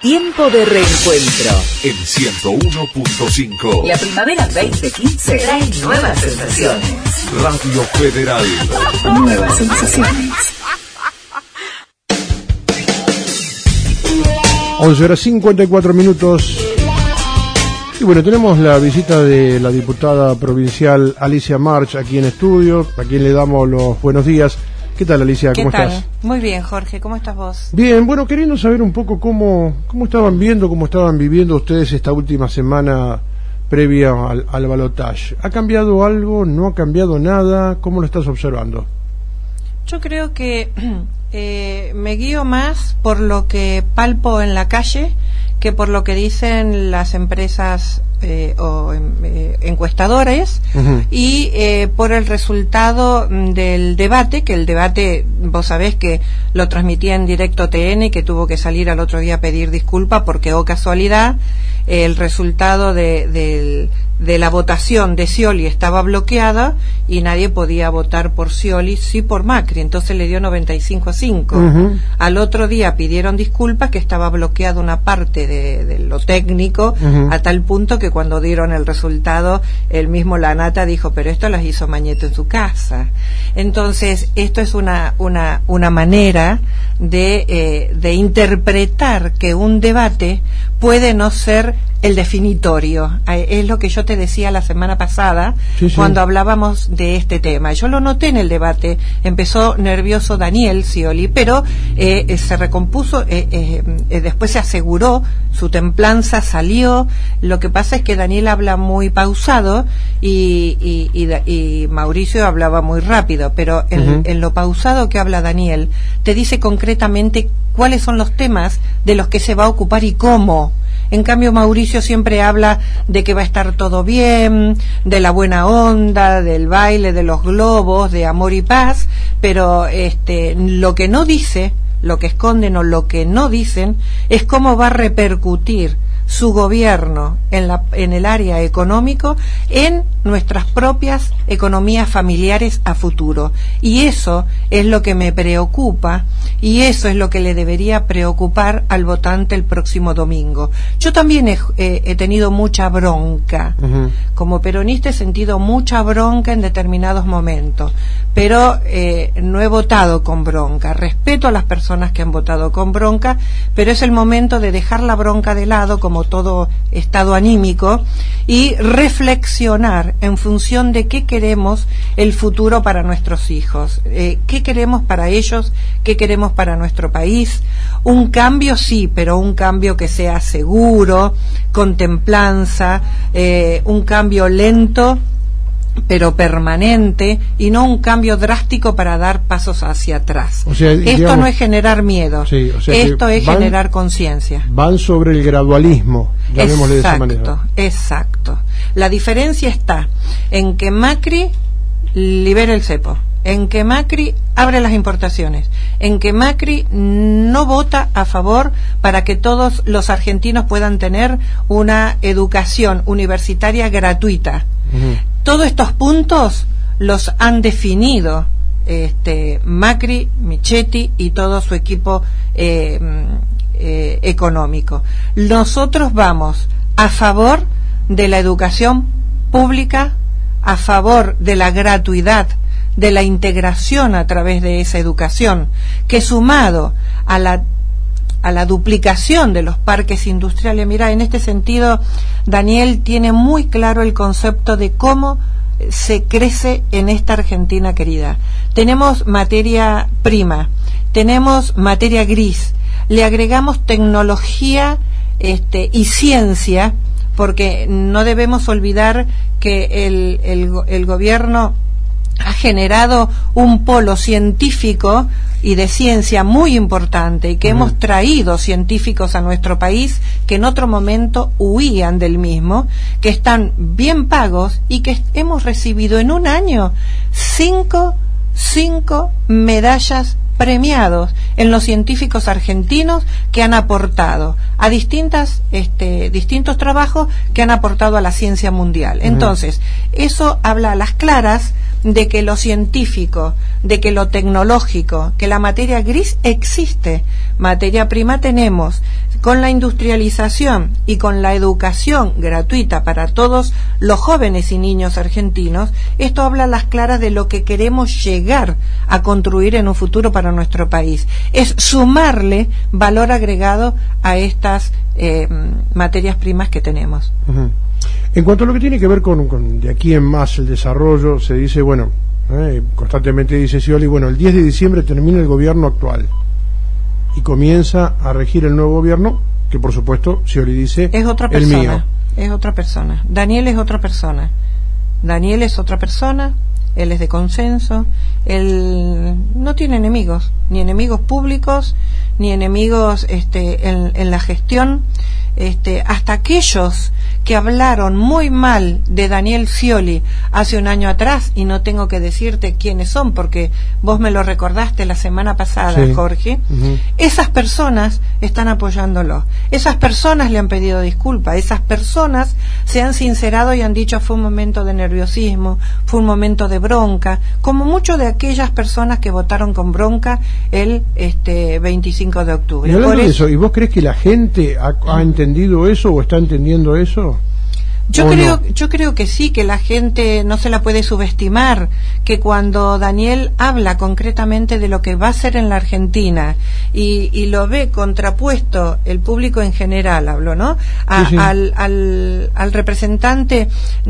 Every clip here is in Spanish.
Tiempo de reencuentro. En 101.5. La primavera 2015 trae nuevas sensaciones. Radio Federal. Nuevas sensaciones. 11:54. Y bueno, tenemos la visita de la diputada provincial Alicia March aquí en estudio, a quien le damos los buenos días. ¿Qué tal, Alicia? ¿Cómo estás? Muy bien, Jorge. ¿Cómo estás vos? Bien, bueno, queriendo saber un poco cómo estaban viviendo ustedes esta última semana previa al balotaje. ¿Ha cambiado algo? ¿No ha cambiado nada? ¿Cómo lo estás observando? Yo creo que me guío más por lo que palpo en la calle que por lo que dicen las empresas o encuestadores. Uh-huh. Y por el resultado del debate, que el debate, vos sabés que lo transmitía en directo TN y que tuvo que salir al otro día a pedir disculpas porque, oh casualidad, el resultado de la votación de Scioli estaba bloqueada y nadie podía votar por Scioli, sí por Macri, entonces le dio 95-5. Uh-huh. Al otro día pidieron disculpas, que estaba bloqueada una parte de lo técnico, uh-huh, a tal punto que cuando dieron el resultado, el mismo Lanata dijo, pero esto las hizo Mañeto en su casa. Entonces, esto es una manera de interpretar que un debate puede no ser el definitorio. Es lo que yo te decía la semana pasada, sí, cuando hablábamos de este tema. Yo lo noté en el debate. Empezó nervioso Daniel Scioli, pero se recompuso, después se aseguró, su templanza salió. Lo que pasa es que Daniel habla muy pausado y Mauricio hablaba muy rápido, pero en lo pausado que habla Daniel, te dice concretamente cuáles son los temas de los que se va a ocupar y cómo. En cambio, Mauricio siempre habla de que va a estar todo bien, de la buena onda, del baile, de los globos, de amor y paz, pero lo que no dice, lo que esconden o lo que no dicen, es cómo va a repercutir su gobierno en el área económico en nuestras propias economías familiares a futuro. Y eso es lo que me preocupa y eso es lo que le debería preocupar al votante el próximo domingo. Yo también he tenido mucha bronca. Uh-huh. Como peronista he sentido mucha bronca en determinados momentos, pero no he votado con bronca. Respeto a las personas que han votado con bronca, pero es el momento de dejar la bronca de lado, como todo estado anímico, y reflexionar en función de qué queremos el futuro para nuestros hijos, qué queremos para ellos, qué queremos para nuestro país. Un cambio sí, pero un cambio que sea seguro, con templanza, un cambio lento pero permanente, y no un cambio drástico para dar pasos hacia atrás. O sea, esto no es generar miedo, sí, o sea, esto es generar conciencia. Van sobre el gradualismo, llamémosle de esa manera. Exacto. La diferencia está en que Macri libera el cepo, en que Macri abre las importaciones, en que Macri no vota a favor para que todos los argentinos puedan tener una educación universitaria gratuita. Uh-huh. Todos estos puntos los han definido Macri, Michetti y todo su equipo económico. Nosotros vamos a favor de la educación pública, a favor de la gratuidad, de la integración a través de esa educación, que sumado a la duplicación de los parques industriales. Mira, en este sentido, Daniel tiene muy claro el concepto de cómo se crece en esta Argentina querida. Tenemos materia prima, tenemos materia gris, le agregamos tecnología y ciencia, porque no debemos olvidar que el gobierno ha generado un polo científico y de ciencia muy importante, y que hemos traído científicos a nuestro país que en otro momento huían del mismo, que están bien pagos y que hemos recibido en un año cinco medallas premiados en los científicos argentinos que han aportado a distintos trabajos que han aportado a la ciencia mundial. Entonces, eso habla a las claras de que lo científico, de que lo tecnológico, que la materia gris existe, materia prima tenemos, con la industrialización y con la educación gratuita para todos los jóvenes y niños argentinos, esto habla a las claras de lo que queremos llegar a construir en un futuro para nuestro país. Es sumarle valor agregado a estas materias primas que tenemos. Uh-huh. En cuanto a lo que tiene que ver con de aquí en más el desarrollo, se dice, bueno, constantemente dice Scioli, bueno, el 10 de diciembre termina el gobierno actual y comienza a regir el nuevo gobierno, que por supuesto Scioli dice es otra persona, el mío. Es otra persona. Daniel es otra persona. Daniel es otra persona, él es de consenso, él no tiene enemigos, ni enemigos públicos, ni enemigos en la gestión. Hasta aquellos que hablaron muy mal de Daniel Scioli hace un año atrás, y no tengo que decirte quiénes son porque vos me lo recordaste la semana pasada, sí. Jorge, esas personas están apoyándolo, esas personas le han pedido disculpas, esas personas se han sincerado y han dicho fue un momento de nerviosismo, fue un momento de bronca, como muchas de aquellas personas que votaron con bronca el 25 de octubre. Y hablando de eso, ¿y vos crees que la gente ha entendido eso o está entendiendo eso? Yo creo que sí, que la gente no se la puede subestimar, que cuando Daniel habla concretamente de lo que va a ser en la Argentina y lo ve contrapuesto el público en general, hablo, ¿no? Sí. Al representante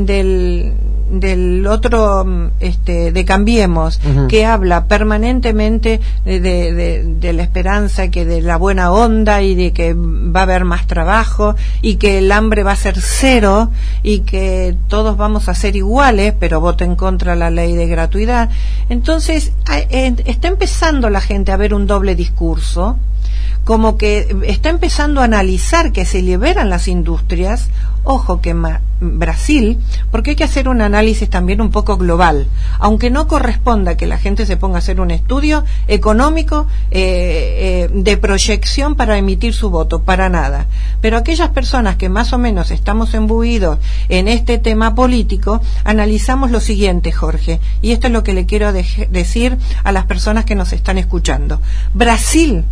del otro de Cambiemos, que habla permanentemente de la esperanza, que de la buena onda y de que va a haber más trabajo y que el hambre va a ser cero y que todos vamos a ser iguales, pero voten contra la ley de gratuidad. Entonces está empezando la gente a ver un doble discurso, como que está empezando a analizar que se liberan las industrias. Ojo que Brasil, porque hay que hacer un análisis también un poco global, aunque no corresponda que la gente se ponga a hacer un estudio económico de proyección para emitir su voto, para nada, pero aquellas personas que más o menos estamos imbuidos en este tema político, analizamos lo siguiente, Jorge, y esto es lo que le quiero decir a las personas que nos están escuchando. Brasil,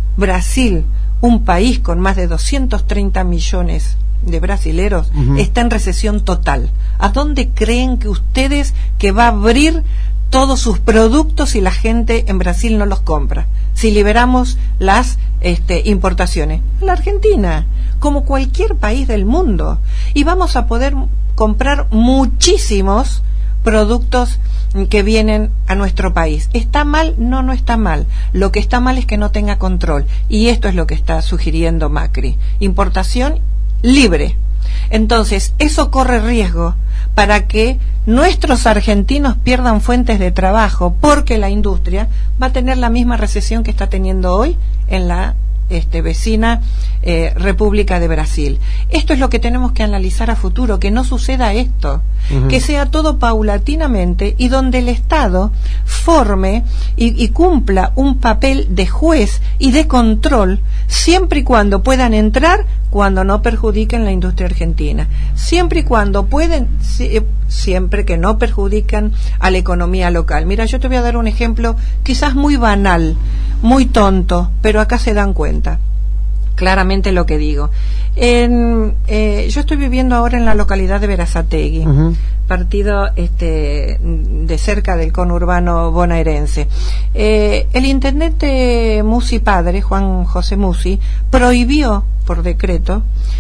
un país con más de 230 millones de brasileros, está en recesión total. ¿A dónde creen que ustedes que va a abrir todos sus productos si la gente en Brasil no los compra? Si liberamos las importaciones. La Argentina, como cualquier país del mundo, y vamos a poder comprar muchísimos productos que vienen a nuestro país. ¿Está mal? No está mal. Lo que está mal es que no tenga control, y esto es lo que está sugiriendo Macri. Importación libre. Entonces, eso corre riesgo para que nuestros argentinos pierdan fuentes de trabajo, porque la industria va a tener la misma recesión que está teniendo hoy en la vecina República de Brasil. Esto es lo que tenemos que analizar a futuro, que no suceda esto, que sea todo paulatinamente y donde el Estado forme y cumpla un papel de juez y de control, siempre y cuando puedan entrar, cuando no perjudiquen la industria argentina, siempre y cuando pueden, siempre que no perjudican a la economía local. Mira, yo te voy a dar un ejemplo quizás muy banal, muy tonto, pero acá se dan cuenta claramente lo que digo. Yo estoy viviendo ahora en la localidad de Berazategui, partido de cerca del conurbano bonaerense. El intendente Musi padre, Juan José Musi, prohibió por decreto,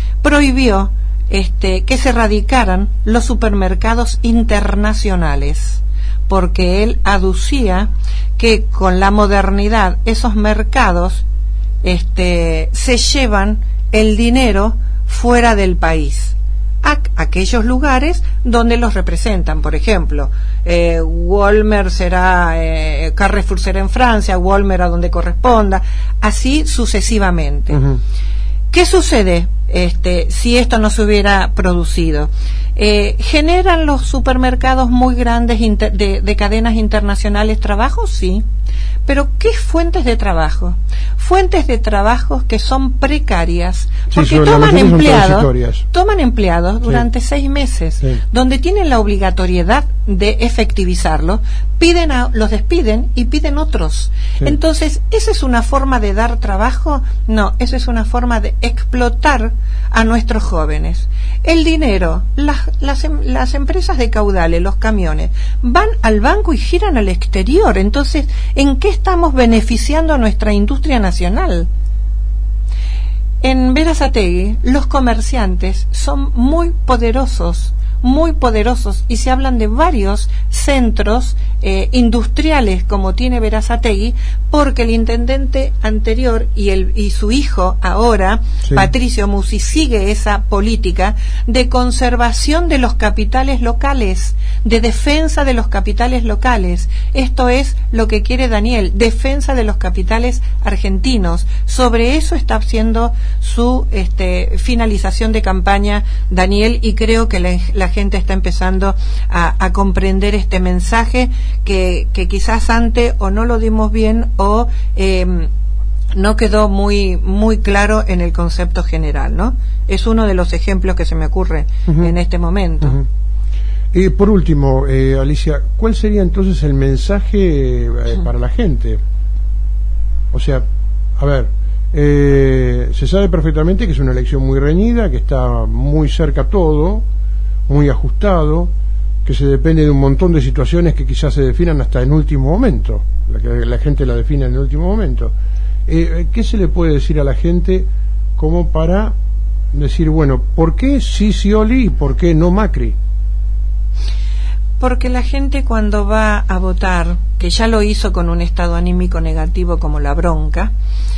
que se radicaran los supermercados internacionales, porque él aducía que con la modernidad esos mercados se llevan el dinero fuera del país, a aquellos lugares donde los representan. Por ejemplo, Walmart será, Carrefour será en Francia, Walmart a donde corresponda, así sucesivamente. ¿Qué sucede si esto no se hubiera producido? ¿Generan los supermercados muy grandes de cadenas internacionales trabajo? Sí. Pero ¿qué fuentes de trabajo? fuentes de trabajo que son precarias, porque sí, toman empleados durante 6 meses, donde tienen la obligatoriedad de efectivizarlo, los despiden y piden otros. Entonces, ¿esa es una forma de dar trabajo? No, esa es una forma de explotar a nuestros jóvenes. El dinero, las empresas de caudales, los camiones, van al banco y giran al exterior. Entonces, ¿en qué estamos beneficiando a nuestra industria nacional? En Berazategui, los comerciantes son muy poderosos, y se hablan de varios centros industriales como tiene Berazategui, porque el intendente anterior y su hijo ahora, Patricio Musi, sigue esa política de conservación de los capitales locales, de defensa de los capitales locales. Esto es lo que quiere Daniel, defensa de los capitales argentinos. Sobre eso está haciendo su finalización de campaña Daniel, y creo que la gente está empezando a comprender este mensaje que quizás antes o no lo dimos bien o no quedó muy claro en el concepto general, ¿no? Es uno de los ejemplos que se me ocurre en este momento. Y por último, Alicia, ¿cuál sería entonces el mensaje para la gente? O sea, a ver, se sabe perfectamente que es una elección muy reñida, que está muy cerca todo, muy ajustado, que se depende de un montón de situaciones que quizás se definan hasta en último momento, la gente la define en el último momento. ¿Qué se le puede decir a la gente como para decir, bueno, ¿por qué sí Scioli y por qué no Macri? Porque la gente cuando va a votar, que ya lo hizo con un estado anímico negativo como la bronca,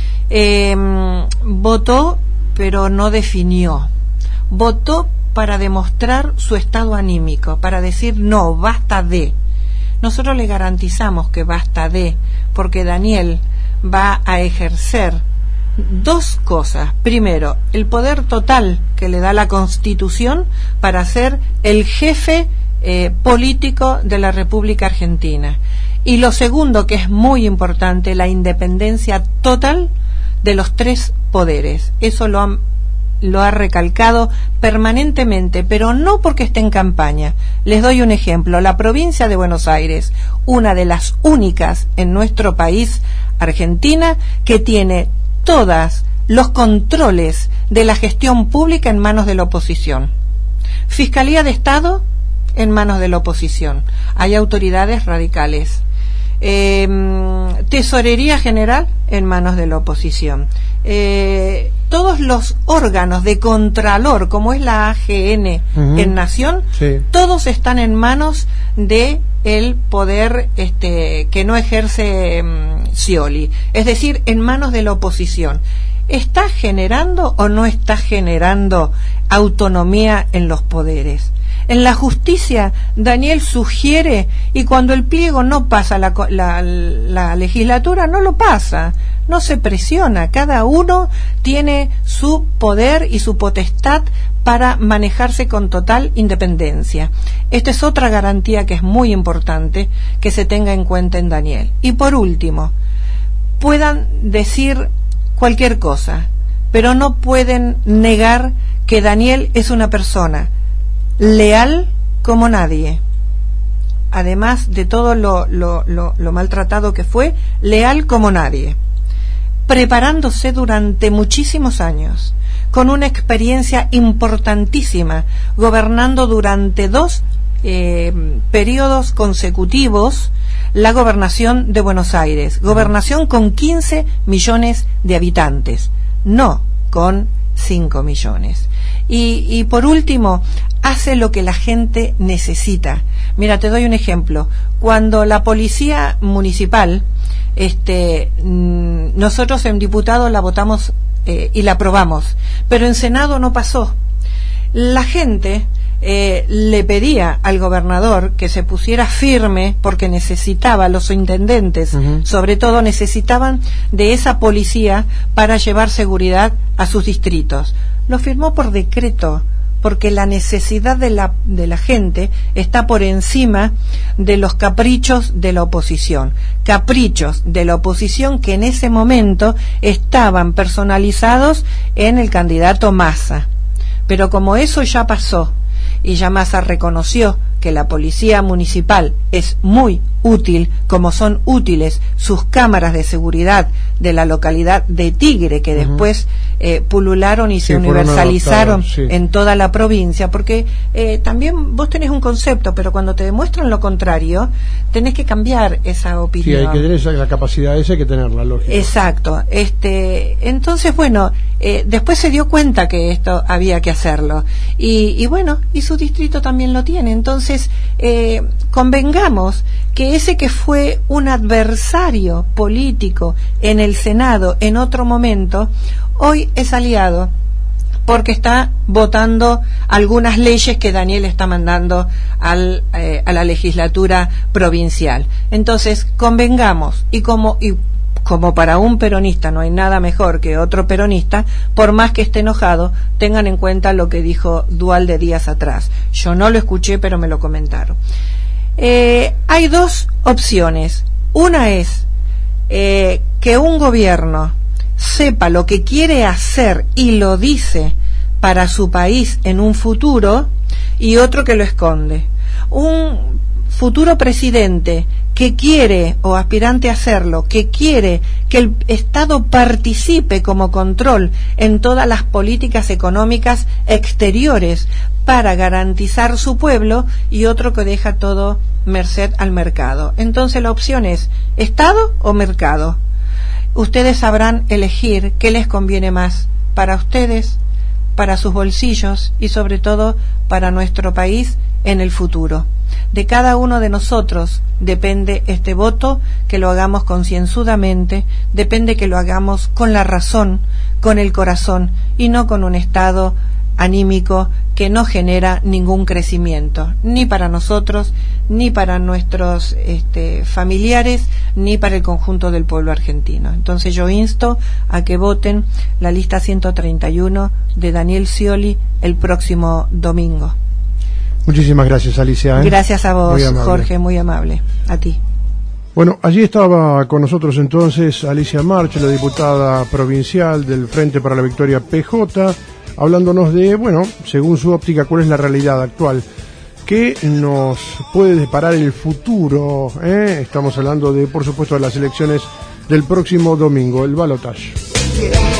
votó pero no definió, votó para demostrar su estado anímico, para decir no, basta de. Nosotros le garantizamos que basta de, porque Daniel va a ejercer 2 cosas. Primero, el poder total que le da la Constitución para ser el jefe político de la República Argentina. Y lo segundo, que es muy importante, la independencia total de los 3 poderes. Eso lo ha recalcado permanentemente, pero no porque esté en campaña. Les doy un ejemplo. La provincia de Buenos Aires, una de las únicas en nuestro país, Argentina, que tiene todos los controles de la gestión pública en manos de la oposición. Fiscalía de Estado en manos de la oposición. Hay autoridades radicales. Tesorería General en manos de la oposición. Todos los órganos de contralor, como es la AGN en Nación, todos están en manos de el poder que no ejerce Scioli, es decir, en manos de la oposición. ¿Está generando o no está generando autonomía en los poderes? En la justicia, Daniel sugiere, y cuando el pliego no pasa la legislatura, no lo pasa, no se presiona, cada uno tiene su poder y su potestad para manejarse con total independencia. Esta es otra garantía que es muy importante que se tenga en cuenta en Daniel. Y por último, puedan decir cualquier cosa, pero no pueden negar que Daniel es una persona leal como nadie, además de todo lo maltratado que fue, leal como nadie, preparándose durante muchísimos años, con una experiencia importantísima, gobernando durante 2 periodos consecutivos la gobernación de Buenos Aires, gobernación con 15 millones de habitantes, no con 5 millones. Y por último, hace lo que la gente necesita. Mira, te doy un ejemplo. Cuando la policía municipal, nosotros en diputados la votamos y la aprobamos, pero en Senado no pasó. La gente le pedía al gobernador que se pusiera firme porque necesitaba, los intendentes sobre todo necesitaban de esa policía para llevar seguridad a sus distritos. Lo firmó por decreto, porque la necesidad de la gente está por encima de los caprichos de la oposición. Caprichos de la oposición que en ese momento estaban personalizados en el candidato Massa. Pero como eso ya pasó, y ya Massa reconoció que la policía municipal es muy útil, como son útiles sus cámaras de seguridad de la localidad de Tigre, que después pulularon y se universalizaron en toda la provincia, porque también vos tenés un concepto, pero cuando te demuestran lo contrario, tenés que cambiar esa opinión. Sí, hay que tener la capacidad esa, hay que tenerla, lógico. Exacto. Entonces, bueno, después se dio cuenta que esto había que hacerlo, y bueno, y su distrito también lo tiene. Entonces, convengamos que ese que fue un adversario político en el Senado en otro momento, hoy es aliado, porque está votando algunas leyes que Daniel está mandando a la legislatura provincial. Entonces, convengamos, y como para un peronista no hay nada mejor que otro peronista, por más que esté enojado, tengan en cuenta lo que dijo Duhalde días atrás. Yo no lo escuché, pero me lo comentaron. Hay dos opciones. Una es que un gobierno sepa lo que quiere hacer y lo dice para su país en un futuro, y otro que lo esconde. Un futuro presidente que quiere, o aspirante a hacerlo, que quiere que el Estado participe como control en todas las políticas económicas exteriores para garantizar su pueblo, y otro que deja todo merced al mercado. Entonces la opción es Estado o mercado. Ustedes sabrán elegir qué les conviene más para ustedes, para sus bolsillos y sobre todo para nuestro país en el futuro. De cada uno de nosotros depende este voto, que lo hagamos concienzudamente, depende que lo hagamos con la razón, con el corazón, y no con un estado anímico que no genera ningún crecimiento, ni para nosotros, ni para nuestros familiares, ni para el conjunto del pueblo argentino. Entonces yo insto a que voten la lista 131 de Daniel Scioli el próximo domingo. Muchísimas gracias, Alicia. Gracias a vos, Jorge, muy amable. A ti. Bueno, allí estaba con nosotros entonces Alicia March, la diputada provincial del Frente para la Victoria PJ, hablándonos de, bueno, según su óptica, cuál es la realidad actual, qué nos puede deparar el futuro. Estamos hablando de, por supuesto, de las elecciones del próximo domingo, el balotaje.